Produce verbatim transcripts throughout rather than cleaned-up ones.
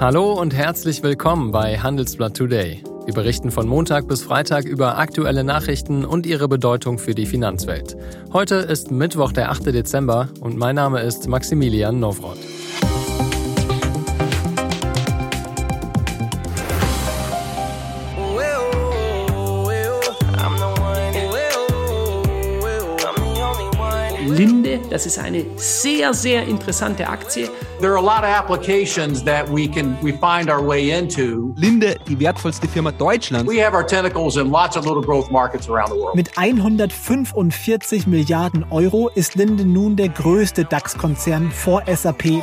Hallo und herzlich willkommen bei Handelsblatt Today. Wir berichten von Montag bis Freitag über aktuelle Nachrichten und ihre Bedeutung für die Finanzwelt. Heute ist Mittwoch, der achte Dezember und mein Name ist Maximilian Nowroth. Linde, das ist eine sehr, sehr interessante Aktie. There are a lot of applications that we can we find our way into. Linde, die wertvollste Firma Deutschlands. We have our tentacles in lots of little growth markets around the world. Mit hundertfünfundvierzig Milliarden Euro ist Linde nun der größte DAX-Konzern vor S A P.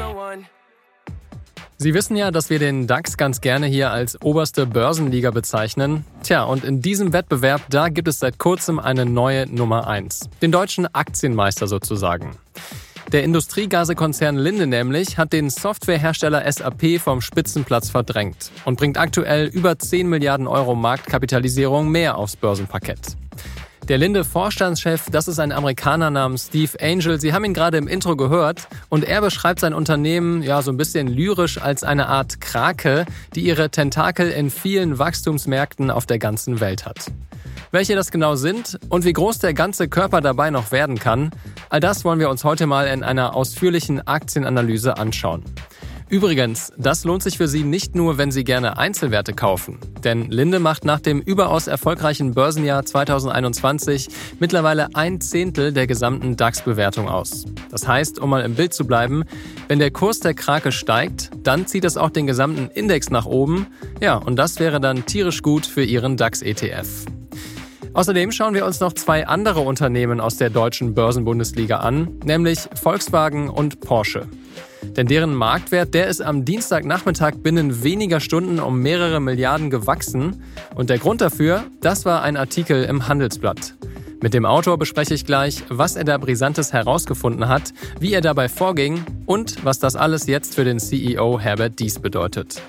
Sie wissen ja, dass wir den DAX ganz gerne hier als oberste Börsenliga bezeichnen. Tja, und in diesem Wettbewerb, da gibt es seit kurzem eine neue Nummer eins. Den deutschen Aktienmeister sozusagen. Der Industriegasekonzern Linde nämlich hat den Softwarehersteller S A P vom Spitzenplatz verdrängt und bringt aktuell über zehn Milliarden Euro Marktkapitalisierung mehr aufs Börsenparkett. Der Linde-Vorstandschef, das ist ein Amerikaner namens Steve Angel. Sie haben ihn gerade im Intro gehört und er beschreibt sein Unternehmen ja so ein bisschen lyrisch als eine Art Krake, die ihre Tentakel in vielen Wachstumsmärkten auf der ganzen Welt hat. Welche das genau sind und wie groß der ganze Körper dabei noch werden kann, all das wollen wir uns heute mal in einer ausführlichen Aktienanalyse anschauen. Übrigens, das lohnt sich für Sie nicht nur, wenn Sie gerne Einzelwerte kaufen. Denn Linde macht nach dem überaus erfolgreichen Börsenjahr zweitausendeinundzwanzig mittlerweile ein Zehntel der gesamten DAX-Bewertung aus. Das heißt, um mal im Bild zu bleiben, wenn der Kurs der Krake steigt, dann zieht es auch den gesamten Index nach oben. Ja, und das wäre dann tierisch gut für Ihren DAX-E T F. Außerdem schauen wir uns noch zwei andere Unternehmen aus der deutschen Börsenbundesliga an, nämlich Volkswagen und Porsche. Denn deren Marktwert, der ist am Dienstagnachmittag binnen weniger Stunden um mehrere Milliarden gewachsen. Und der Grund dafür, das war ein Artikel im Handelsblatt. Mit dem Autor bespreche ich gleich, was er da Brisantes herausgefunden hat, wie er dabei vorging und was das alles jetzt für den C E O Herbert Diess bedeutet.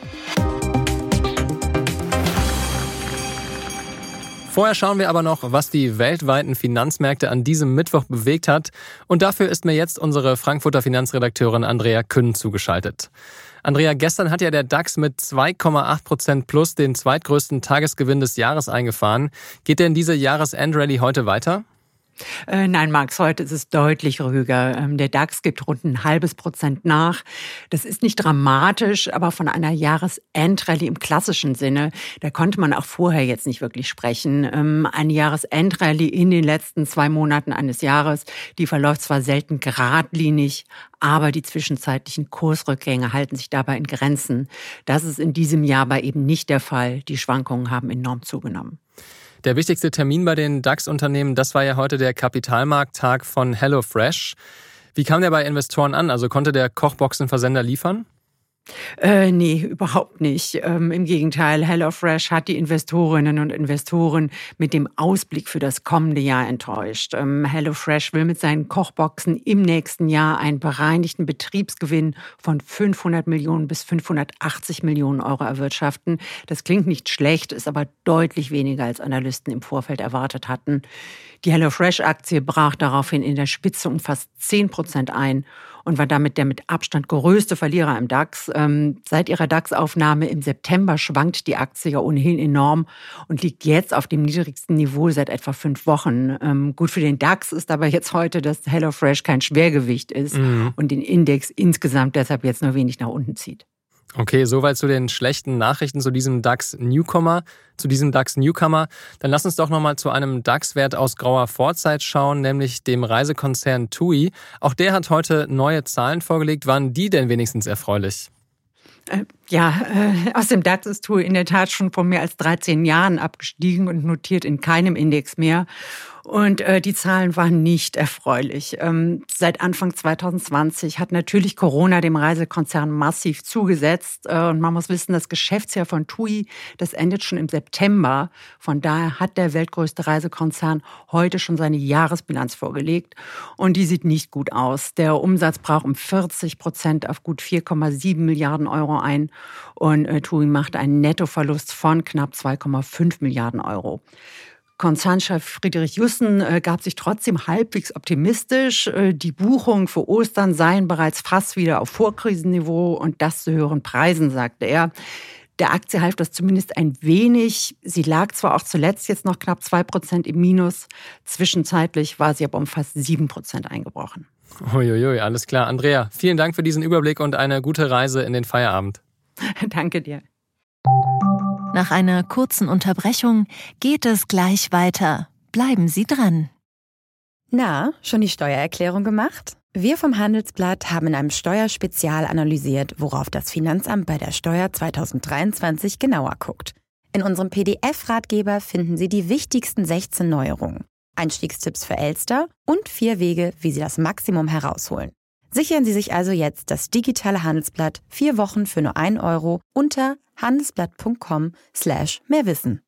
Vorher schauen wir aber noch, was die weltweiten Finanzmärkte an diesem Mittwoch bewegt hat. Und dafür ist mir jetzt unsere Frankfurter Finanzredakteurin Andrea Kühn zugeschaltet. Andrea, gestern hat ja der DAX mit zwei Komma acht Prozent plus den zweitgrößten Tagesgewinn des Jahres eingefahren. Geht denn diese Jahresendrallye heute weiter? Äh, nein, Max, heute ist es deutlich ruhiger. Ähm, der DAX gibt rund ein halbes Prozent nach. Das ist nicht dramatisch, aber von einer Jahresendrallye im klassischen Sinne, da konnte man auch vorher jetzt nicht wirklich sprechen. Ähm, eine Jahresendrallye in den letzten zwei Monaten eines Jahres, die verläuft zwar selten geradlinig, aber die zwischenzeitlichen Kursrückgänge halten sich dabei in Grenzen. Das ist in diesem Jahr aber eben nicht der Fall. Die Schwankungen haben enorm zugenommen. Der wichtigste Termin bei den DAX-Unternehmen, das war ja heute der Kapitalmarkttag von HelloFresh. Wie kam der bei Investoren an? Also konnte der Kochboxenversender liefern? Äh, nee, überhaupt nicht. Ähm, Im Gegenteil, HelloFresh hat die Investorinnen und Investoren mit dem Ausblick für das kommende Jahr enttäuscht. Ähm, HelloFresh will mit seinen Kochboxen im nächsten Jahr einen bereinigten Betriebsgewinn von fünfhundert Millionen bis fünfhundertachtzig Millionen Euro erwirtschaften. Das klingt nicht schlecht, ist aber deutlich weniger, als Analysten im Vorfeld erwartet hatten. Die HelloFresh-Aktie brach daraufhin in der Spitze um fast zehn Prozent ein und war damit der mit Abstand größte Verlierer im DAX. Ähm, seit ihrer DAX-Aufnahme im September schwankt die Aktie ja ohnehin enorm und liegt jetzt auf dem niedrigsten Niveau seit etwa fünf Wochen. Ähm, gut für den DAX ist aber jetzt heute, dass HelloFresh kein Schwergewicht ist mhm. und den Index insgesamt deshalb jetzt nur wenig nach unten zieht. Okay, soweit zu den schlechten Nachrichten zu diesem DAX-Newcomer. Zu diesem DAX-Newcomer. Dann lass uns doch nochmal zu einem DAX-Wert aus grauer Vorzeit schauen, nämlich dem Reisekonzern TUI. Auch der hat heute neue Zahlen vorgelegt. Waren die denn wenigstens erfreulich? Äh, ja, äh, aus dem DAX ist TUI in der Tat schon vor mehr als dreizehn Jahren abgestiegen und notiert in keinem Index mehr. Und äh, die Zahlen waren nicht erfreulich. Ähm, seit Anfang zwanzig zwanzig hat natürlich Corona dem Reisekonzern massiv zugesetzt. Äh, und man muss wissen, das Geschäftsjahr von TUI, das endet schon im September. Von daher hat der weltgrößte Reisekonzern heute schon seine Jahresbilanz vorgelegt. Und die sieht nicht gut aus. Der Umsatz brach um vierzig Prozent auf gut vier Komma sieben Milliarden Euro ein. Und äh, TUI macht einen Nettoverlust von knapp zwei Komma fünf Milliarden Euro. Konzernchef Friedrich Jussen äh, gab sich trotzdem halbwegs optimistisch. Äh, die Buchungen für Ostern seien bereits fast wieder auf Vorkrisenniveau und das zu höheren Preisen, sagte er. Der Aktie half das zumindest ein wenig. Sie lag zwar auch zuletzt jetzt noch knapp zwei Prozent im Minus. Zwischenzeitlich war sie aber um fast sieben Prozent eingebrochen. Uiuiui, alles klar. Andrea, vielen Dank für diesen Überblick und eine gute Reise in den Feierabend. Danke dir. Nach einer kurzen Unterbrechung geht es gleich weiter. Bleiben Sie dran. Na, schon die Steuererklärung gemacht? Wir vom Handelsblatt haben in einem Steuerspezial analysiert, worauf das Finanzamt bei der Steuer zwanzig dreiundzwanzig genauer guckt. In unserem P D F-Ratgeber finden Sie die wichtigsten sechzehn Neuerungen, Einstiegstipps für Elster und vier Wege, wie Sie das Maximum herausholen. Sichern Sie sich also jetzt das digitale Handelsblatt vier Wochen für nur ein Euro unter handelsblatt punkt com slash mehrwissen.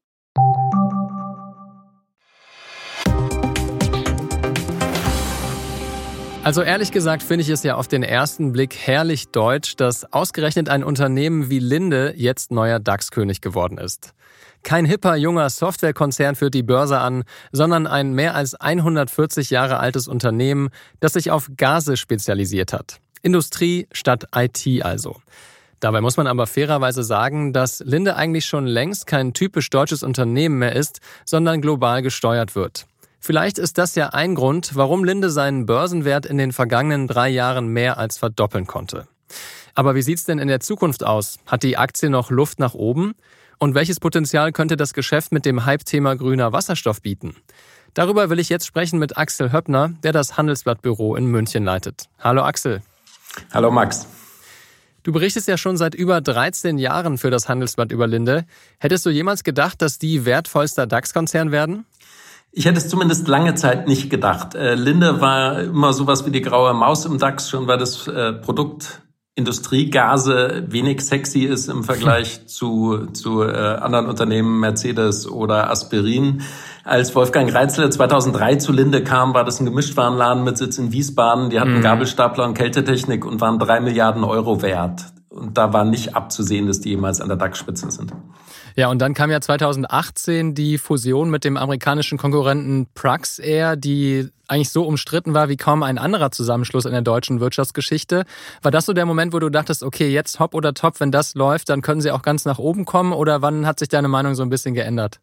Also ehrlich gesagt finde ich es ja auf den ersten Blick herrlich deutsch, dass ausgerechnet ein Unternehmen wie Linde jetzt neuer DAX-König geworden ist. Kein hipper, junger Softwarekonzern führt die Börse an, sondern ein mehr als hundertvierzig Jahre altes Unternehmen, das sich auf Gase spezialisiert hat. Industrie statt I T also. Dabei muss man aber fairerweise sagen, dass Linde eigentlich schon längst kein typisch deutsches Unternehmen mehr ist, sondern global gesteuert wird. Vielleicht ist das ja ein Grund, warum Linde seinen Börsenwert in den vergangenen drei Jahren mehr als verdoppeln konnte. Aber wie sieht's denn in der Zukunft aus? Hat die Aktie noch Luft nach oben? Und welches Potenzial könnte das Geschäft mit dem Hype-Thema grüner Wasserstoff bieten? Darüber will ich jetzt sprechen mit Axel Höppner, der das Handelsblatt-Büro in München leitet. Hallo Axel. Hallo Max. Du berichtest ja schon seit über dreizehn Jahren für das Handelsblatt über Linde. Hättest du jemals gedacht, dass die wertvollster DAX-Konzern werden? Ich hätte es zumindest lange Zeit nicht gedacht. Äh, Linde war immer sowas wie die graue Maus im DAX, schon weil das äh, Produkt Industriegase wenig sexy ist im Vergleich zu, zu äh, anderen Unternehmen, Mercedes oder Aspirin. Als Wolfgang Reitzle zweitausenddrei zu Linde kam, war das ein Gemischtwarenladen mit Sitz in Wiesbaden. Die hatten mhm. Gabelstapler und Kältetechnik und waren drei Milliarden Euro wert. Und da war nicht abzusehen, dass die jemals an der DAX-Spitze sind. Ja, und dann kam ja zweitausendachtzehn die Fusion mit dem amerikanischen Konkurrenten Praxair, die eigentlich so umstritten war wie kaum ein anderer Zusammenschluss in der deutschen Wirtschaftsgeschichte. War das so der Moment, wo du dachtest, okay, jetzt hopp oder top, wenn das läuft, dann können sie auch ganz nach oben kommen? Oder wann hat sich deine Meinung so ein bisschen geändert?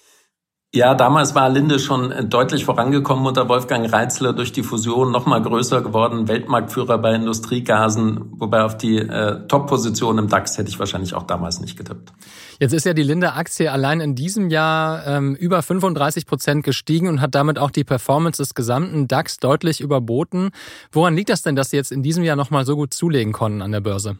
Ja, damals war Linde schon deutlich vorangekommen unter Wolfgang Reitzle, durch die Fusion noch mal größer geworden, Weltmarktführer bei Industriegasen, wobei auf die äh, Top-Position im DAX hätte ich wahrscheinlich auch damals nicht getippt. Jetzt ist ja die Linde-Aktie allein in diesem Jahr ähm, über fünfunddreißig Prozent gestiegen und hat damit auch die Performance des gesamten DAX deutlich überboten. Woran liegt das denn, dass sie jetzt in diesem Jahr noch mal so gut zulegen konnten an der Börse?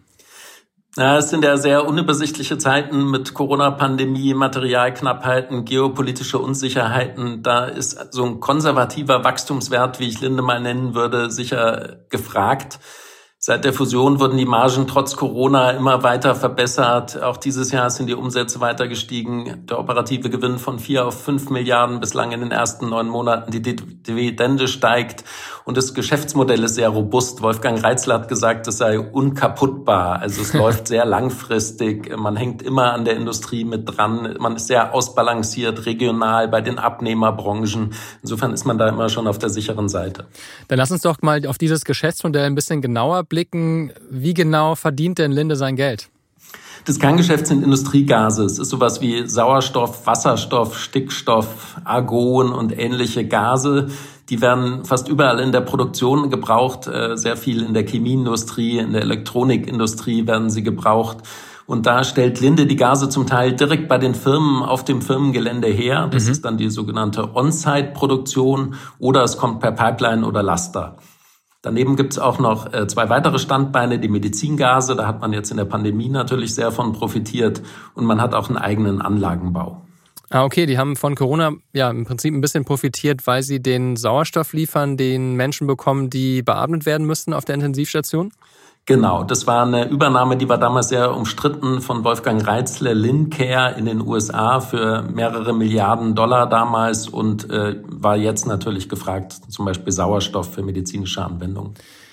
Ja, es sind ja sehr unübersichtliche Zeiten mit Corona-Pandemie, Materialknappheiten, geopolitische Unsicherheiten. Da ist so ein konservativer Wachstumswert, wie ich Linde mal nennen würde, sicher gefragt. Seit der Fusion wurden die Margen trotz Corona immer weiter verbessert. Auch dieses Jahr sind die Umsätze weiter gestiegen. Der operative Gewinn von vier auf fünf Milliarden bislang in den ersten neun Monaten. Die Dividende steigt und das Geschäftsmodell ist sehr robust. Wolfgang Reitzle hat gesagt, es sei unkaputtbar. Also es läuft sehr langfristig. Man hängt immer an der Industrie mit dran. Man ist sehr ausbalanciert, regional bei den Abnehmerbranchen. Insofern ist man da immer schon auf der sicheren Seite. Dann lass uns doch mal auf dieses Geschäftsmodell ein bisschen genauer blicken. Wie genau verdient denn Linde sein Geld? Das Kerngeschäft sind Industriegase. Es ist sowas wie Sauerstoff, Wasserstoff, Stickstoff, Argon und ähnliche Gase. Die werden fast überall in der Produktion gebraucht. Sehr viel in der Chemieindustrie, in der Elektronikindustrie werden sie gebraucht. Und da stellt Linde die Gase zum Teil direkt bei den Firmen auf dem Firmengelände her. Das mhm. ist dann die sogenannte On-Site-Produktion oder es kommt per Pipeline oder Laster. Daneben gibt es auch noch äh, zwei weitere Standbeine, die Medizingase. Da hat man jetzt in der Pandemie natürlich sehr von profitiert. Und man hat auch einen eigenen Anlagenbau. Ah, okay, die haben von Corona ja im Prinzip ein bisschen profitiert, weil sie den Sauerstoff liefern, den Menschen bekommen, die beatmet werden müssten auf der Intensivstation? Genau, das war eine Übernahme, die war damals sehr umstritten von Wolfgang Reitzle, Lincare in den U S A für mehrere Milliarden Dollar damals und äh, war jetzt natürlich gefragt, zum Beispiel Sauerstoff für medizinische Anwendungen.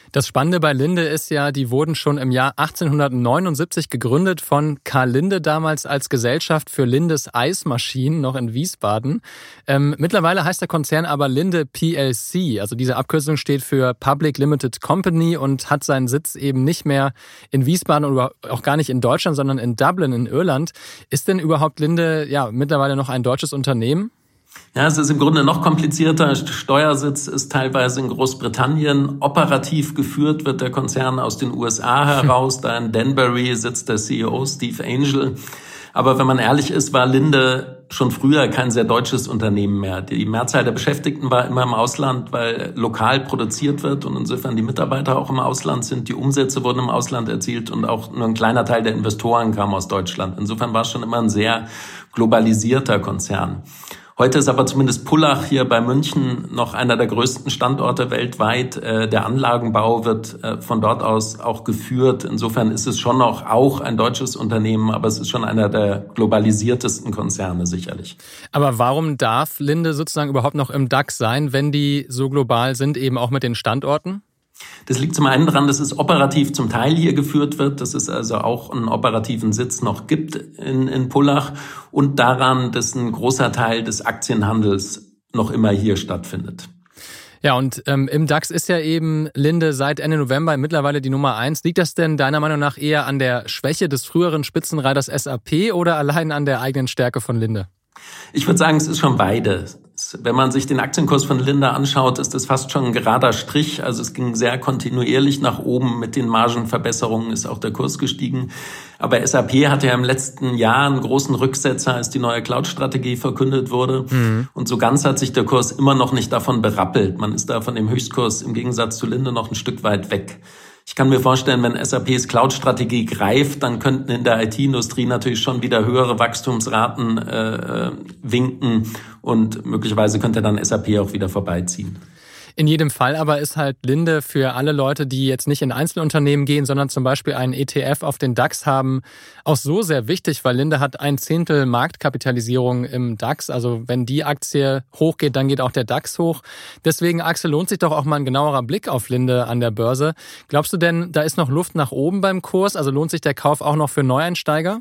Das Spannende bei Linde ist ja, die wurden schon im Jahr achtzehnhundertneunundsiebzig gegründet von Karl Linde, damals als Gesellschaft für Lindes Eismaschinen, noch in Wiesbaden. Ähm, mittlerweile heißt der Konzern aber Linde P L C, also diese Abkürzung steht für Public Limited Company und hat seinen Sitz eben nicht mehr in Wiesbaden oder auch gar nicht in Deutschland, sondern in Dublin in Irland. Ist denn überhaupt Linde ja mittlerweile noch ein deutsches Unternehmen? Ja, es ist im Grunde noch komplizierter. Steuersitz ist teilweise in Großbritannien. Operativ geführt wird der Konzern aus den U S A heraus. Da in Danbury sitzt der C E O Steve Angel. Aber wenn man ehrlich ist, war Linde schon früher kein sehr deutsches Unternehmen mehr. Die Mehrzahl der Beschäftigten war immer im Ausland, weil lokal produziert wird und insofern die Mitarbeiter auch im Ausland sind. Die Umsätze wurden im Ausland erzielt und auch nur ein kleiner Teil der Investoren kam aus Deutschland. Insofern war es schon immer ein sehr globalisierter Konzern. Heute ist aber zumindest Pullach hier bei München noch einer der größten Standorte weltweit. Der Anlagenbau wird von dort aus auch geführt. Insofern ist es schon noch auch ein deutsches Unternehmen, aber es ist schon einer der globalisiertesten Konzerne sicherlich. Aber warum darf Linde sozusagen überhaupt noch im DAX sein, wenn die so global sind, eben auch mit den Standorten? Das liegt zum einen daran, dass es operativ zum Teil hier geführt wird, dass es also auch einen operativen Sitz noch gibt in, in Pullach und daran, dass ein großer Teil des Aktienhandels noch immer hier stattfindet. Ja, und ähm, im DAX ist ja eben Linde seit Ende November mittlerweile die Nummer eins. Liegt das denn deiner Meinung nach eher an der Schwäche des früheren Spitzenreiters S A P oder allein an der eigenen Stärke von Linde? Ich würde sagen, es ist schon beides. Wenn man sich den Aktienkurs von Linde anschaut, ist das fast schon ein gerader Strich. Also es ging sehr kontinuierlich nach oben. Mit den Margenverbesserungen ist auch der Kurs gestiegen. Aber S A P hatte ja im letzten Jahr einen großen Rücksetzer, als die neue Cloud-Strategie verkündet wurde. Mhm. Und so ganz hat sich der Kurs immer noch nicht davon berappelt. Man ist da von dem Höchstkurs im Gegensatz zu Linde noch ein Stück weit weg. Ich kann mir vorstellen, wenn S A Ps Cloud-Strategie greift, dann könnten in der I T-Industrie natürlich schon wieder höhere Wachstumsraten äh, winken und möglicherweise könnte dann S A P auch wieder vorbeiziehen. In jedem Fall aber ist halt Linde für alle Leute, die jetzt nicht in Einzelunternehmen gehen, sondern zum Beispiel einen E T F auf den DAX haben, auch so sehr wichtig, weil Linde hat ein Zehntel Marktkapitalisierung im DAX. Also wenn die Aktie hochgeht, dann geht auch der DAX hoch. Deswegen, Axel, lohnt sich doch auch mal ein genauerer Blick auf Linde an der Börse. Glaubst du denn, da ist noch Luft nach oben beim Kurs? Also lohnt sich der Kauf auch noch für Neueinsteiger?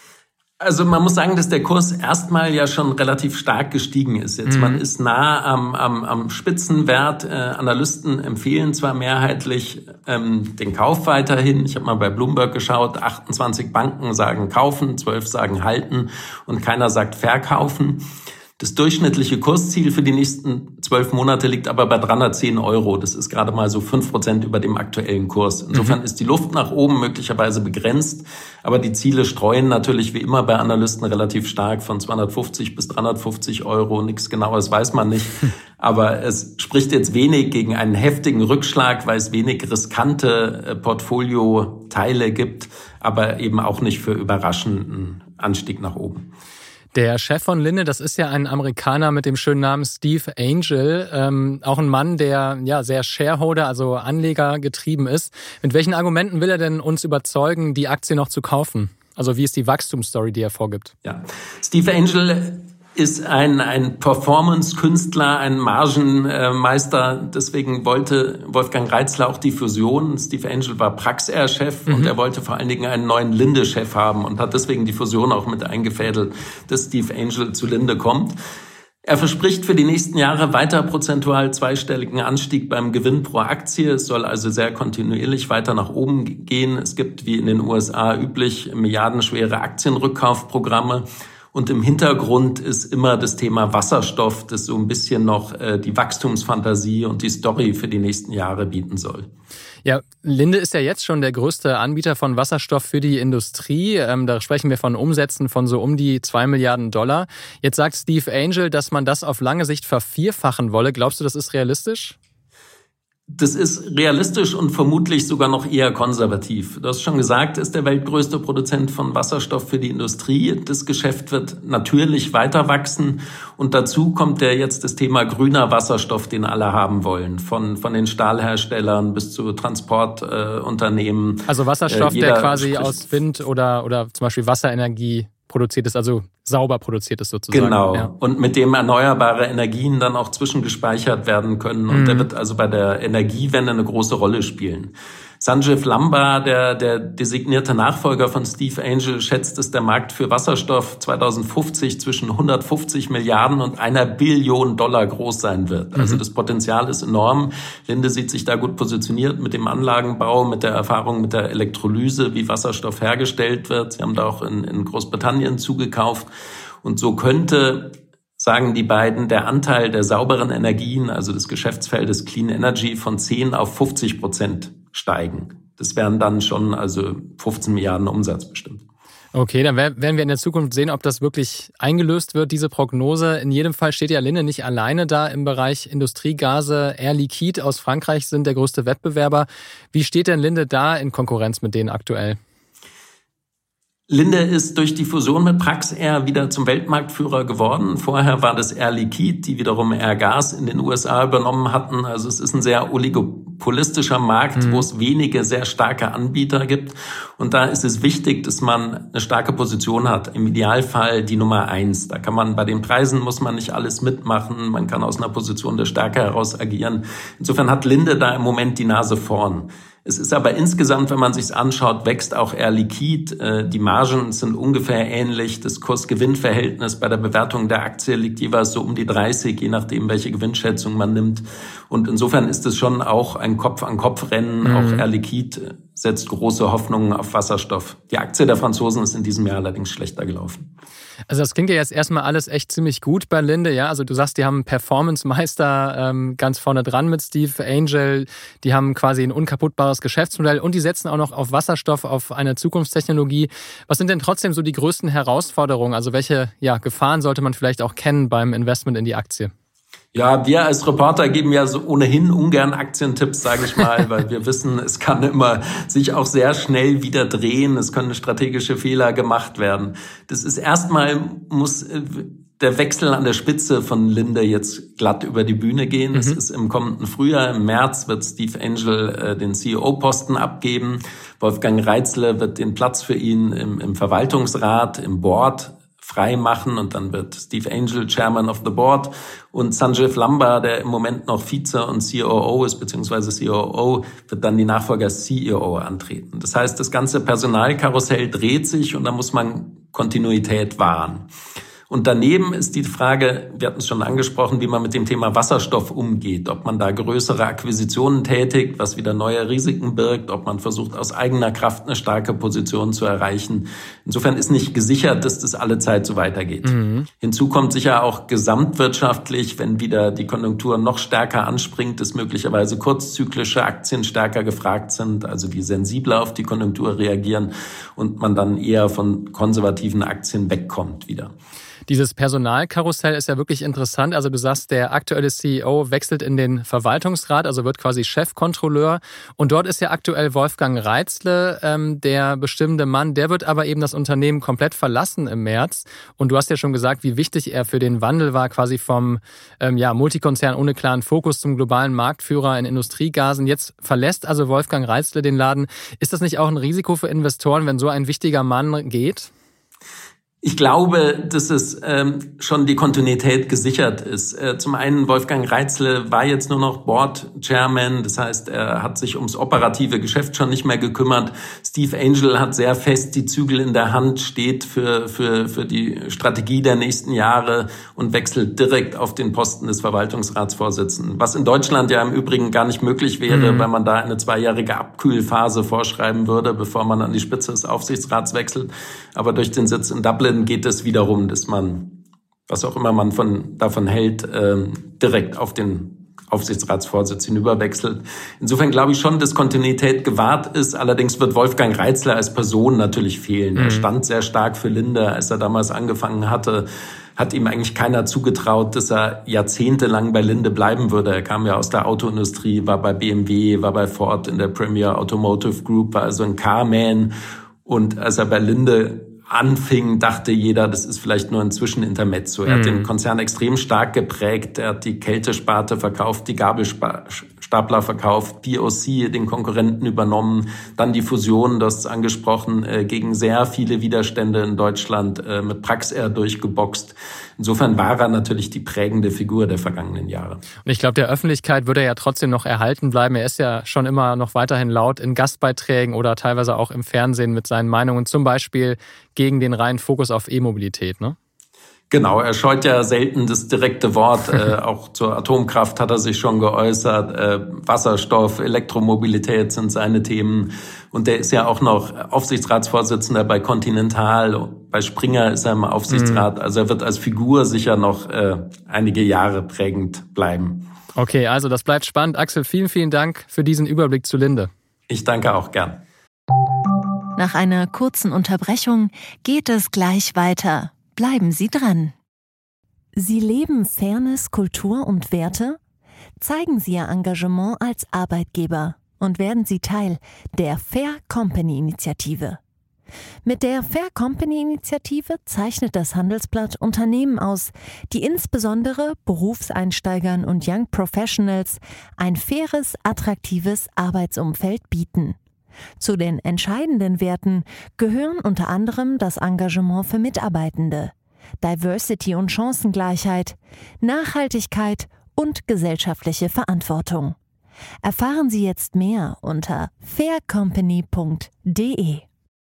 Also man muss sagen, dass der Kurs erstmal ja schon relativ stark gestiegen ist. Jetzt mhm. man ist nah am, am, am Spitzenwert. Äh, Analysten empfehlen zwar mehrheitlich ähm, den Kauf weiterhin. Ich habe mal bei Bloomberg geschaut, achtundzwanzig Banken sagen kaufen, zwölf sagen halten und keiner sagt verkaufen. Das durchschnittliche Kursziel für die nächsten zwölf Monate liegt aber bei dreihundertzehn Euro. Das ist gerade mal so fünf Prozent über dem aktuellen Kurs. Insofern mhm. ist die Luft nach oben möglicherweise begrenzt. Aber die Ziele streuen natürlich wie immer bei Analysten relativ stark von zweihundertfünfzig bis dreihundertfünfzig Euro. Nichts Genaues weiß man nicht. Aber es spricht jetzt wenig gegen einen heftigen Rückschlag, weil es wenig riskante Portfolioteile gibt, aber eben auch nicht für überraschenden Anstieg nach oben. Der Chef von Linde, das ist ja ein Amerikaner mit dem schönen Namen Steve Angel, ähm, auch ein Mann, der ja sehr Shareholder, also Anleger getrieben ist. Mit welchen Argumenten will er denn uns überzeugen, die Aktie noch zu kaufen? Also wie ist die Wachstumsstory, die er vorgibt? Ja, Steve Angel ist ein, ein Performance-Künstler, ein Margenmeister. Deswegen wollte Wolfgang Reitzler auch die Fusion. Steve Angel war Praxair-Chef mhm. und er wollte vor allen Dingen einen neuen Linde-Chef haben und hat deswegen die Fusion auch mit eingefädelt, dass Steve Angel zu Linde kommt. Er verspricht für die nächsten Jahre weiter prozentual zweistelligen Anstieg beim Gewinn pro Aktie. Es soll also sehr kontinuierlich weiter nach oben gehen. Es gibt, wie in den U S A üblich, milliardenschwere Aktienrückkaufprogramme. Und im Hintergrund ist immer das Thema Wasserstoff, das so ein bisschen noch äh, die Wachstumsfantasie und die Story für die nächsten Jahre bieten soll. Ja, Linde ist ja jetzt schon der größte Anbieter von Wasserstoff für die Industrie. Ähm, da sprechen wir von Umsätzen von so um die zwei Milliarden Dollar. Jetzt sagt Steve Angel, dass man das auf lange Sicht vervierfachen wolle. Glaubst du, das ist realistisch? Das ist realistisch und vermutlich sogar noch eher konservativ. Du hast schon gesagt, ist der weltgrößte Produzent von Wasserstoff für die Industrie. Das Geschäft wird natürlich weiter wachsen. Und dazu kommt ja jetzt das Thema grüner Wasserstoff, den alle haben wollen. Von, von den Stahlherstellern bis zu Transportunternehmen. Äh, also Wasserstoff, äh, der quasi aus Wind oder, oder zum Beispiel Wasserenergie produziert ist, also sauber produziert ist sozusagen. Genau. Ja. Und mit dem erneuerbare Energien dann auch zwischengespeichert werden können. Und mhm. der wird also bei der Energiewende eine große Rolle spielen. Sanjeev Lamba, der, der designierte Nachfolger von Steve Angel, schätzt, dass der Markt für Wasserstoff zweitausendfünfzig zwischen hundertfünfzig Milliarden und einer Billion Dollar groß sein wird. Also mhm. das Potenzial ist enorm. Linde sieht sich da gut positioniert mit dem Anlagenbau, mit der Erfahrung mit der Elektrolyse, wie Wasserstoff hergestellt wird. Sie haben da auch in, in Großbritannien zugekauft. Und so könnte, sagen die beiden, der Anteil der sauberen Energien, also des Geschäftsfeldes Clean Energy, von zehn auf fünfzig Prozent steigen. Das wären dann schon also fünfzehn Milliarden Umsatz bestimmt. Okay, dann werden wir in der Zukunft sehen, ob das wirklich eingelöst wird, diese Prognose. In jedem Fall steht ja Linde nicht alleine da im Bereich Industriegase. Air Liquide aus Frankreich sind der größte Wettbewerber. Wie steht denn Linde da in Konkurrenz mit denen aktuell? Linde ist durch die Fusion mit Praxair wieder zum Weltmarktführer geworden. Vorher war das Air Liquide, die wiederum Air Gas in den U S A übernommen hatten. Also es ist ein sehr oligopolistischer Markt, mhm. wo es wenige sehr starke Anbieter gibt. Und da ist es wichtig, dass man eine starke Position hat. Im Idealfall die Nummer eins. Da kann man bei den Preisen muss man nicht alles mitmachen. Man kann aus einer Position der Stärke heraus agieren. Insofern hat Linde da im Moment die Nase vorn. Es ist aber insgesamt, wenn man sich's anschaut, wächst auch Air Liquide. Die Margen sind ungefähr ähnlich. Das Kurs-Gewinn-Verhältnis bei der Bewertung der Aktie liegt jeweils so um die dreißig, je nachdem, welche Gewinnschätzung man nimmt. Und insofern ist es schon auch ein Kopf-an-Kopf-Rennen. Mhm. Auch Air Liquide setzt große Hoffnungen auf Wasserstoff. Die Aktie der Franzosen ist in diesem Jahr allerdings schlechter gelaufen. Also das klingt ja jetzt erstmal alles echt ziemlich gut bei Linde, ja. Also du sagst, die haben einen Performance-Meister ähm, ganz vorne dran mit Steve Angel. Die haben quasi ein unkaputtbares Geschäftsmodell und die setzen auch noch auf Wasserstoff, auf eine Zukunftstechnologie. Was sind denn trotzdem so die größten Herausforderungen? Also welche ja, Gefahren sollte man vielleicht auch kennen beim Investment in die Aktie? Ja, wir als Reporter geben ja so ohnehin ungern Aktientipps, sage ich mal, weil wir wissen, es kann immer sich auch sehr schnell wieder drehen. Es können strategische Fehler gemacht werden. Das ist erstmal, muss der Wechsel an der Spitze von Linde jetzt glatt über die Bühne gehen. Es mhm. ist im kommenden Frühjahr, im März wird Steve Angel äh, den C E O-Posten abgeben. Wolfgang Reitzle wird den Platz für ihn im, im Verwaltungsrat, im Board frei machen und dann wird Steve Angel Chairman of the Board und Sanjeev Lamba, der im Moment noch Vize und C O O ist, beziehungsweise C O O, wird dann die Nachfolger C E O antreten. Das heißt, das ganze Personalkarussell dreht sich und da muss man Kontinuität wahren. Und daneben ist die Frage, wir hatten es schon angesprochen, wie man mit dem Thema Wasserstoff umgeht. Ob man da größere Akquisitionen tätigt, was wieder neue Risiken birgt, ob man versucht, aus eigener Kraft eine starke Position zu erreichen. Insofern ist nicht gesichert, dass das alle Zeit so weitergeht. Mhm. Hinzu kommt sicher auch gesamtwirtschaftlich, wenn wieder die Konjunktur noch stärker anspringt, dass möglicherweise kurzzyklische Aktien stärker gefragt sind, also die sensibler auf die Konjunktur reagieren und man dann eher von konservativen Aktien wegkommt wieder. Dieses Personalkarussell ist ja wirklich interessant. Also du sagst, der aktuelle C E O wechselt in den Verwaltungsrat, also wird quasi Chefkontrolleur. Und dort ist ja aktuell Wolfgang Reitzle, ähm, der bestimmende Mann. Der wird aber eben das Unternehmen komplett verlassen im März. Und du hast ja schon gesagt, wie wichtig er für den Wandel war, quasi vom ähm, ja, Multikonzern ohne klaren Fokus zum globalen Marktführer in Industriegasen. Jetzt verlässt also Wolfgang Reitzle den Laden. Ist das nicht auch ein Risiko für Investoren, wenn so ein wichtiger Mann geht? Ich glaube, dass es ähm, schon die Kontinuität gesichert ist. Äh, zum einen, Wolfgang Reitzle war jetzt nur noch Board Chairman, das heißt, er hat sich ums operative Geschäft schon nicht mehr gekümmert. Steve Angel hat sehr fest die Zügel in der Hand, steht für für für die Strategie der nächsten Jahre und wechselt direkt auf den Posten des Verwaltungsratsvorsitzenden. Was in Deutschland ja im Übrigen gar nicht möglich wäre, mhm. weil man da eine zweijährige Abkühlphase vorschreiben würde, bevor man an die Spitze des Aufsichtsrats wechselt. Aber durch den Sitz in Dublin geht es wiederum, dass man, was auch immer man von davon hält, ähm, direkt auf den Aufsichtsratsvorsitz hinüberwechselt. Insofern glaube ich schon, dass Kontinuität gewahrt ist. Allerdings wird Wolfgang Reitzle als Person natürlich fehlen. Mhm. Er stand sehr stark für Linde, als er damals angefangen hatte. Hat ihm eigentlich keiner zugetraut, dass er jahrzehntelang bei Linde bleiben würde. Er kam ja aus der Autoindustrie, war bei B M W, war bei Ford in der Premier Automotive Group, war also ein Carman. Und als er bei Linde anfing, dachte jeder, das ist vielleicht nur ein Zwischenintermezzo. Er hat Mhm. den Konzern extrem stark geprägt. Er hat die Kältesparte verkauft, die Gabelstapler verkauft, P O C, den Konkurrenten übernommen, dann die Fusion, das angesprochen, äh, gegen sehr viele Widerstände in Deutschland äh, mit Praxair durchgeboxt. Insofern war er natürlich die prägende Figur der vergangenen Jahre. Und ich glaube, der Öffentlichkeit würde er ja trotzdem noch erhalten bleiben. Er ist ja schon immer noch weiterhin laut in Gastbeiträgen oder teilweise auch im Fernsehen mit seinen Meinungen, zum Beispiel gegen den reinen Fokus auf E-Mobilität, ne? Genau, er scheut ja selten das direkte Wort. äh, auch zur Atomkraft hat er sich schon geäußert. Äh, Wasserstoff, Elektromobilität sind seine Themen. Und der ist ja auch noch Aufsichtsratsvorsitzender bei Continental. Bei Springer ist er im Aufsichtsrat. Mhm. Also er wird als Figur sicher noch äh, einige Jahre prägend bleiben. Okay, also das bleibt spannend. Axel, vielen, vielen Dank für diesen Überblick zu Linde. Ich danke auch gern. Nach einer kurzen Unterbrechung geht es gleich weiter. Bleiben Sie dran. Sie leben Fairness, Kultur und Werte? Zeigen Sie Ihr Engagement als Arbeitgeber und werden Sie Teil der Fair Company Initiative. Mit der Fair Company Initiative zeichnet das Handelsblatt Unternehmen aus, die insbesondere Berufseinsteigern und Young Professionals ein faires, attraktives Arbeitsumfeld bieten. Zu den entscheidenden Werten gehören unter anderem das Engagement für Mitarbeitende, Diversity und Chancengleichheit, Nachhaltigkeit und gesellschaftliche Verantwortung. Erfahren Sie jetzt mehr unter fair company punkt de.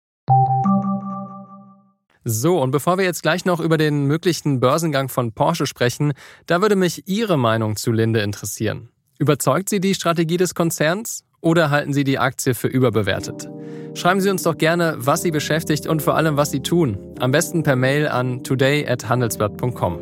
So, und bevor wir jetzt gleich noch über den möglichen Börsengang von Porsche sprechen, da würde mich Ihre Meinung zu Linde interessieren. Überzeugt Sie die Strategie des Konzerns? Oder halten Sie die Aktie für überbewertet? Schreiben Sie uns doch gerne, was Sie beschäftigt und vor allem, was Sie tun. Am besten per Mail an today at handelsblatt punkt com.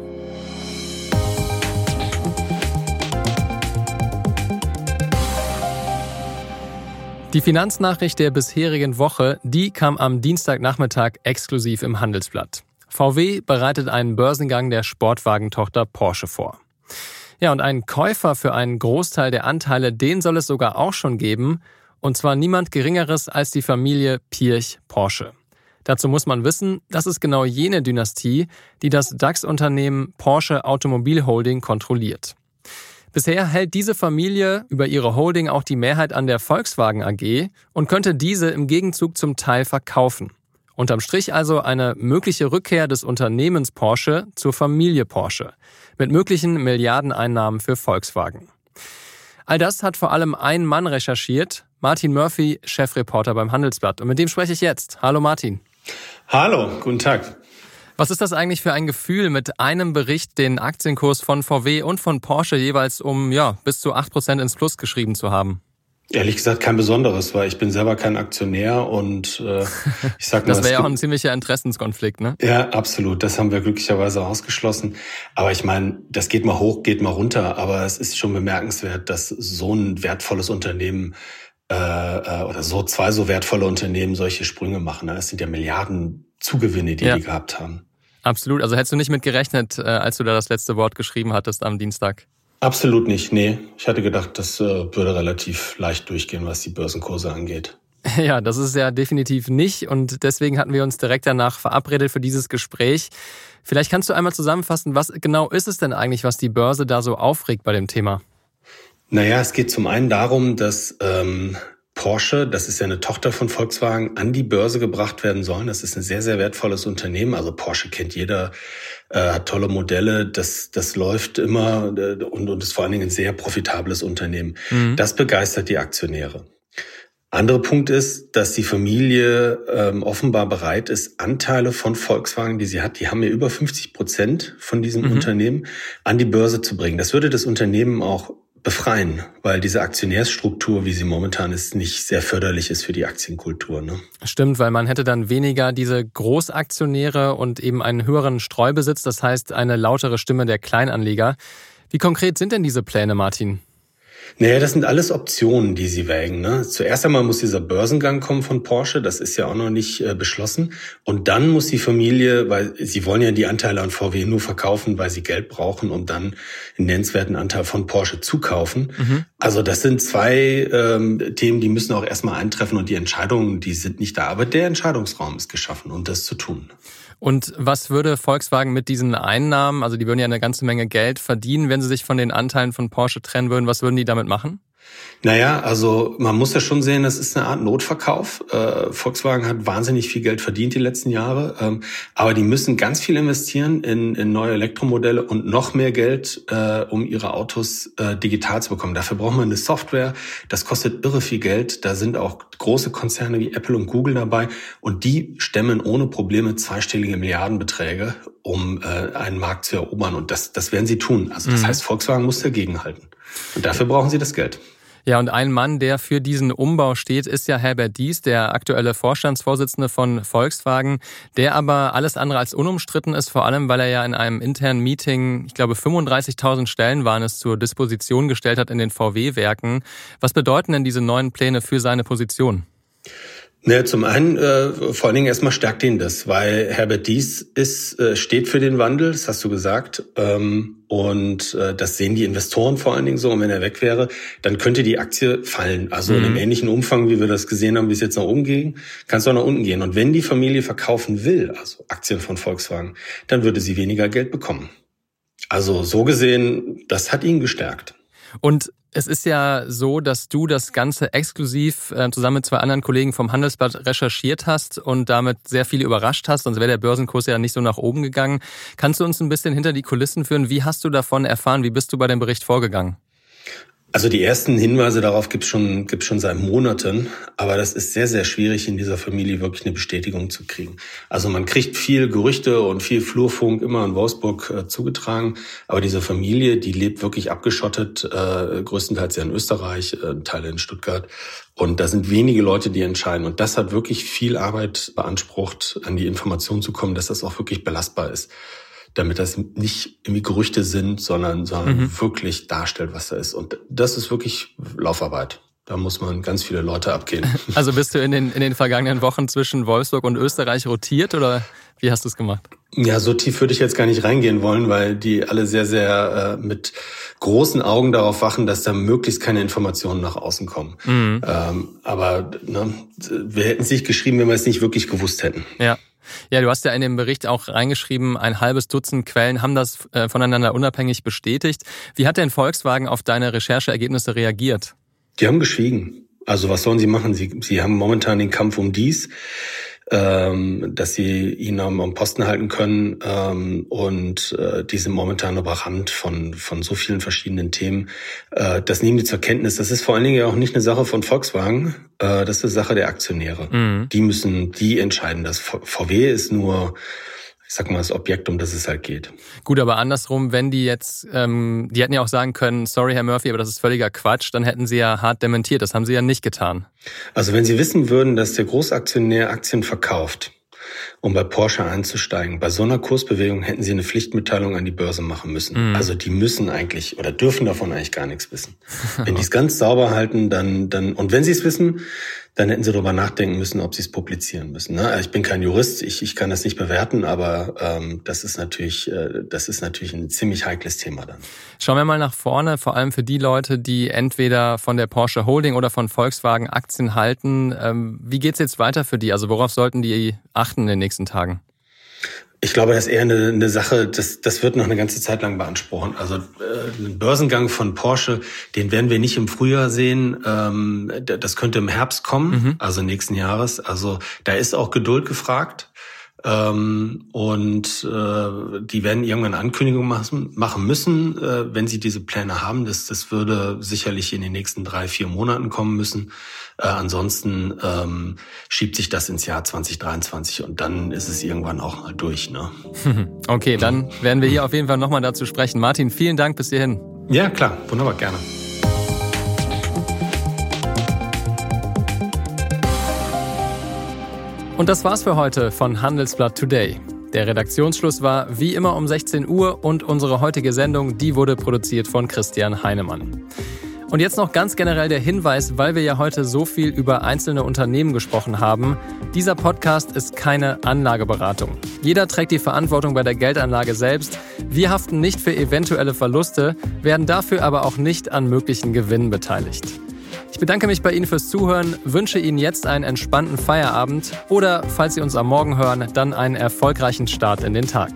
Die Finanznachricht der bisherigen Woche, die kam am Dienstagnachmittag exklusiv im Handelsblatt. V W bereitet einen Börsengang der Sportwagentochter Porsche vor. Ja, und einen Käufer für einen Großteil der Anteile, den soll es sogar auch schon geben. Und zwar niemand Geringeres als die Familie Piëch-Porsche. Dazu muss man wissen, das ist genau jene Dynastie, die das DAX-Unternehmen Porsche Automobil Holding kontrolliert. Bisher hält diese Familie über ihre Holding auch die Mehrheit an der Volkswagen A G und könnte diese im Gegenzug zum Teil verkaufen. Unterm Strich also eine mögliche Rückkehr des Unternehmens Porsche zur Familie Porsche mit möglichen Milliardeneinnahmen für Volkswagen. All das hat vor allem ein Mann recherchiert, Martin Murphy, Chefreporter beim Handelsblatt. Und mit dem spreche ich jetzt. Hallo Martin. Hallo, guten Tag. Was ist das eigentlich für ein Gefühl, mit einem Bericht den Aktienkurs von V W und von Porsche jeweils um ja bis zu acht Prozent ins Plus geschrieben zu haben? Ehrlich gesagt kein besonderes, weil ich bin selber kein Aktionär und äh, ich sag mal... Das wäre ja auch ein ziemlicher Interessenskonflikt, ne? Ja, absolut. Das haben wir glücklicherweise ausgeschlossen. Aber ich meine, das geht mal hoch, geht mal runter. Aber es ist schon bemerkenswert, dass so ein wertvolles Unternehmen äh, oder so zwei so wertvolle Unternehmen solche Sprünge machen. Das sind ja Milliarden Zugewinne, die ja. die gehabt haben. Absolut. Also hättest du nicht mit gerechnet, als du da das letzte Wort geschrieben hattest am Dienstag? Absolut nicht, nee. Ich hatte gedacht, das äh, würde relativ leicht durchgehen, was die Börsenkurse angeht. Ja, das ist ja definitiv nicht und deswegen hatten wir uns direkt danach verabredet für dieses Gespräch. Vielleicht kannst du einmal zusammenfassen, was genau ist es denn eigentlich, was die Börse da so aufregt bei dem Thema? Naja, es geht zum einen darum, dass ähm, Porsche, das ist ja eine Tochter von Volkswagen, an die Börse gebracht werden sollen. Das ist ein sehr, sehr wertvolles Unternehmen. Also Porsche kennt jeder, äh, hat tolle Modelle, das das läuft immer äh, und, und ist vor allen Dingen ein sehr profitables Unternehmen. Mhm. Das begeistert die Aktionäre. Anderer Punkt ist, dass die Familie ähm, offenbar bereit ist, Anteile von Volkswagen, die sie hat, die haben ja über fünfzig Prozent von diesem mhm. Unternehmen, an die Börse zu bringen. Das würde das Unternehmen auch befreien, weil diese Aktionärsstruktur, wie sie momentan ist, nicht sehr förderlich ist für die Aktienkultur. Ne? Stimmt, weil man hätte dann weniger diese Großaktionäre und eben einen höheren Streubesitz, das heißt eine lautere Stimme der Kleinanleger. Wie konkret sind denn diese Pläne, Martin? Naja, das sind alles Optionen, die sie wägen. Ne? Zuerst einmal muss dieser Börsengang kommen von Porsche, das ist ja auch noch nicht äh, beschlossen. Und dann muss die Familie, weil sie wollen ja die Anteile an V W nur verkaufen, weil sie Geld brauchen, um dann einen nennenswerten Anteil von Porsche zu kaufen. Mhm. Also das sind zwei ähm, Themen, die müssen auch erstmal eintreffen und die Entscheidungen, die sind nicht da. Aber der Entscheidungsraum ist geschaffen, um das zu tun. Und was würde Volkswagen mit diesen Einnahmen, also die würden ja eine ganze Menge Geld verdienen, wenn sie sich von den Anteilen von Porsche trennen würden, was würden die damit machen? Naja, also man muss ja schon sehen, das ist eine Art Notverkauf. Äh, Volkswagen hat wahnsinnig viel Geld verdient die letzten Jahre, ähm, aber die müssen ganz viel investieren in, in neue Elektromodelle und noch mehr Geld, äh, um ihre Autos äh, digital zu bekommen. Dafür braucht man eine Software, das kostet irre viel Geld. Da sind auch große Konzerne wie Apple und Google dabei und die stemmen ohne Probleme zweistellige Milliardenbeträge, um äh, einen Markt zu erobern und das, das werden sie tun. Also das mhm. heißt, Volkswagen muss dagegenhalten und dafür brauchen sie das Geld. Ja, und ein Mann, der für diesen Umbau steht, ist ja Herbert Diess, der aktuelle Vorstandsvorsitzende von Volkswagen, der aber alles andere als unumstritten ist, vor allem, weil er ja in einem internen Meeting, ich glaube, fünfunddreißigtausend Stellen waren es, zur Disposition gestellt hat in den V W-Werken. Was bedeuten denn diese neuen Pläne für seine Position? Ne, zum einen, äh, vor allen Dingen erstmal stärkt ihn das, weil Herbert Diess ist, äh, steht für den Wandel, das hast du gesagt, ähm, und äh, das sehen die Investoren vor allen Dingen so, und wenn er weg wäre, dann könnte die Aktie fallen, also mhm. in einem ähnlichen Umfang, wie wir das gesehen haben, bis jetzt nach oben gehen, kann es auch nach unten gehen. Und wenn die Familie verkaufen will, also Aktien von Volkswagen, dann würde sie weniger Geld bekommen. Also so gesehen, das hat ihn gestärkt. Und es ist ja so, dass du das Ganze exklusiv äh, zusammen mit zwei anderen Kollegen vom Handelsblatt recherchiert hast und damit sehr viele überrascht hast, sonst wäre der Börsenkurs ja nicht so nach oben gegangen. Kannst du uns ein bisschen hinter die Kulissen führen? Wie hast du davon erfahren? Wie bist du bei dem Bericht vorgegangen? Also die ersten Hinweise darauf gibt's schon, gibt's schon seit Monaten, aber das ist sehr, sehr schwierig, in dieser Familie wirklich eine Bestätigung zu kriegen. Also man kriegt viel Gerüchte und viel Flurfunk immer in Wolfsburg äh, zugetragen, aber diese Familie, die lebt wirklich abgeschottet, äh, größtenteils ja in Österreich, äh, Teile in Stuttgart, und da sind wenige Leute, die entscheiden, und das hat wirklich viel Arbeit beansprucht, an die Information zu kommen, dass das auch wirklich belastbar ist, damit das nicht irgendwie Gerüchte sind, sondern, sondern mhm. wirklich darstellt, was da ist. Und das ist wirklich Laufarbeit. Da muss man ganz viele Leute abgehen. Also bist du in den, in den vergangenen Wochen zwischen Wolfsburg und Österreich rotiert, oder wie hast du es gemacht? Ja, so tief würde ich jetzt gar nicht reingehen wollen, weil die alle sehr, sehr äh, mit großen Augen darauf wachen, dass da möglichst keine Informationen nach außen kommen. Mhm. Ähm, aber ne, wir hätten es nicht geschrieben, wenn wir es nicht wirklich gewusst hätten. Ja. Ja, du hast ja in dem Bericht auch reingeschrieben, ein halbes Dutzend Quellen haben das äh, voneinander unabhängig bestätigt. Wie hat denn Volkswagen auf deine Rechercheergebnisse reagiert? Die haben geschwiegen. Also was sollen sie machen? Sie, sie haben momentan den Kampf um Diess, ähm, dass sie ihn am, am Posten halten können, ähm, und äh, die sind momentan überrannt von von so vielen verschiedenen Themen. Äh, das nehmen die zur Kenntnis. Das ist vor allen Dingen ja auch nicht eine Sache von Volkswagen, äh, das ist eine Sache der Aktionäre. Mhm. Die müssen, die entscheiden das. V W ist nur, ich sag mal, das Objekt, um das es halt geht. Gut, aber andersrum, wenn die jetzt, ähm, die hätten ja auch sagen können, sorry, Herr Murphy, aber das ist völliger Quatsch, dann hätten sie ja hart dementiert. Das haben sie ja nicht getan. Also wenn sie wissen würden, dass der Großaktionär Aktien verkauft, um bei Porsche einzusteigen, bei so einer Kursbewegung hätten sie eine Pflichtmitteilung an die Börse machen müssen. Mhm. Also die müssen eigentlich oder dürfen davon eigentlich gar nichts wissen. Wenn die es ganz sauber halten, dann, dann, und wenn sie es wissen, dann hätten sie darüber nachdenken müssen, ob sie es publizieren müssen. Ne? Ich bin kein Jurist, ich, ich kann das nicht bewerten, aber ähm, das ist natürlich, äh, das ist natürlich ein ziemlich heikles Thema dann. Schauen wir mal nach vorne, vor allem für die Leute, die entweder von der Porsche Holding oder von Volkswagen Aktien halten. Ähm, wie geht's jetzt weiter für die? Also worauf sollten die achten in den nächsten Tagen? Ich glaube, das ist eher eine, eine Sache, das, das wird noch eine ganze Zeit lang beanspruchen. Also äh, ein Börsengang von Porsche, den werden wir nicht im Frühjahr sehen. Ähm, das könnte im Herbst kommen, mhm. also nächsten Jahres. Also da ist auch Geduld gefragt. Ähm, und äh, die werden irgendwann Ankündigungen machen, machen müssen, äh, wenn sie diese Pläne haben. Das, das würde sicherlich in den nächsten drei, vier Monaten kommen müssen. Äh, ansonsten ähm, schiebt sich das ins Jahr zwanzig dreiundzwanzig und dann ist es irgendwann auch mal durch. Ne? Okay, dann werden wir hier auf jeden Fall nochmal dazu sprechen. Martin, vielen Dank bis hierhin. Ja, klar, wunderbar, gerne. Und das war's für heute von Handelsblatt Today. Der Redaktionsschluss war wie immer um sechzehn Uhr und unsere heutige Sendung, die wurde produziert von Christian Heinemann. Und jetzt noch ganz generell der Hinweis, weil wir ja heute so viel über einzelne Unternehmen gesprochen haben. Dieser Podcast ist keine Anlageberatung. Jeder trägt die Verantwortung bei der Geldanlage selbst. Wir haften nicht für eventuelle Verluste, werden dafür aber auch nicht an möglichen Gewinnen beteiligt. Ich bedanke mich bei Ihnen fürs Zuhören, wünsche Ihnen jetzt einen entspannten Feierabend oder, falls Sie uns am Morgen hören, dann einen erfolgreichen Start in den Tag.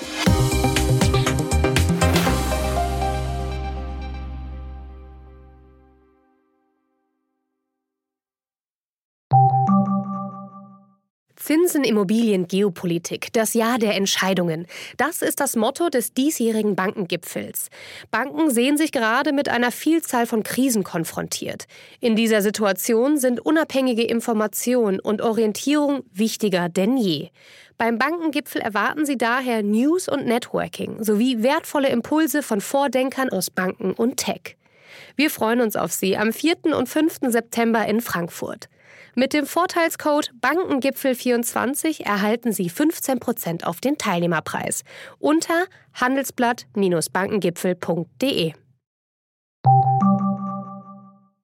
Zinsen, Immobilien, Geopolitik, das Jahr der Entscheidungen. Das ist das Motto des diesjährigen Bankengipfels. Banken sehen sich gerade mit einer Vielzahl von Krisen konfrontiert. In dieser Situation sind unabhängige Information und Orientierung wichtiger denn je. Beim Bankengipfel erwarten Sie daher News und Networking sowie wertvolle Impulse von Vordenkern aus Banken und Tech. Wir freuen uns auf Sie am vierten und fünften September in Frankfurt. Mit dem Vorteilscode Bankengipfel vierundzwanzig erhalten Sie fünfzehn Prozent auf den Teilnehmerpreis unter handelsblatt Bindestrich bankengipfel punkt de.